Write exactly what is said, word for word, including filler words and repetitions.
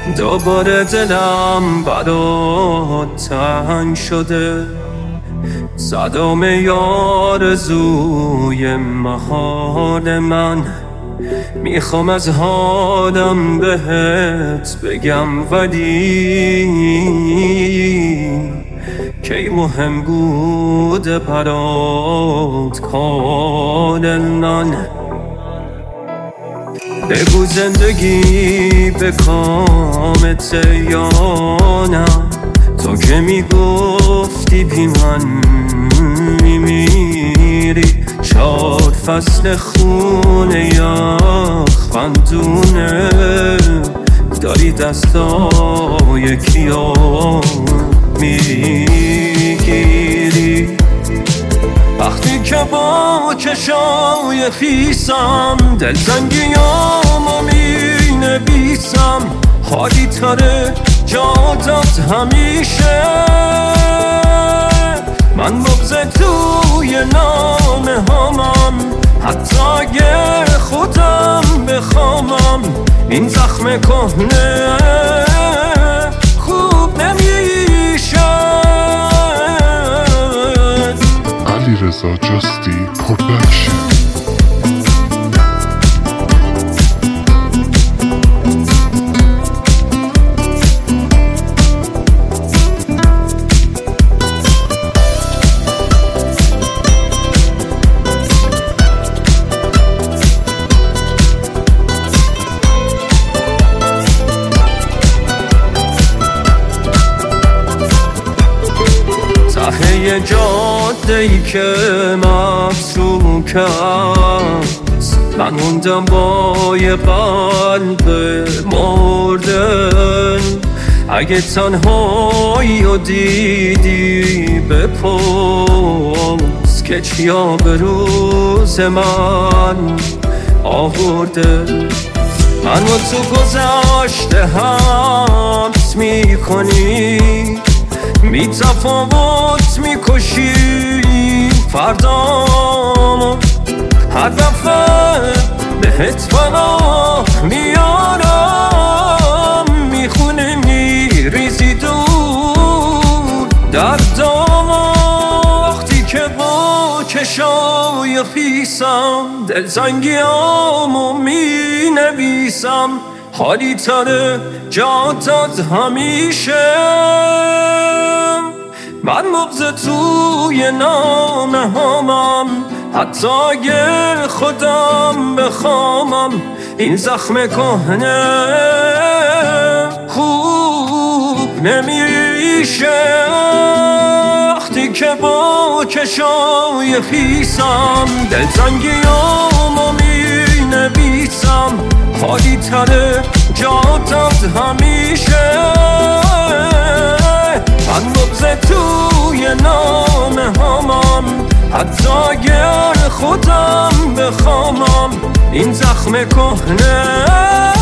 دوباره دلم برات تنگ شده، صدام آرزوی محال من. میخوام از حالم بهت بگم ولی کی مهم بوده برات کاملا. بگو زندگی به کامته یا نه، تو که میگفتی بی من میمیری. چار فصل خونه یخ خندونه داری دستای کیا میگیری. وقتی که با چشای خیسم دلتنگیامو می نویسم، حالی تره جاتت همیشه. من بغض توی نامه هامم، حتی اگه خودم بخوامم. این زخم کهنه خوب نمیشه. علیرضا جستی پروداکشن. یه جاده ای که مفسوک است، من موندم با یه قلب مرده. اگه تنهایی رو دیدی بپرس که چیا به روز من آورده. من و تو گذشته حبس میکنی، بی تفاوت میکشی فردامو. هر دفعه بهت پناه میارم، میخونه میریزی دور دردامو. وقتی که با چشای خیسم دلتنگیامو مینویسم، حالی تره جاتت همیشه. من بغض توی نامه هامم، حتی اگه خودم بخوامم. این زخم کهنه خوب نمیشه. وقتی که با چشای خیسم دلتنگیامو می نویسم، حالی تره جاتت همیشه. من بغض توی نامه هامم، حتی اگر خودم بخوامم. این زخم کهنه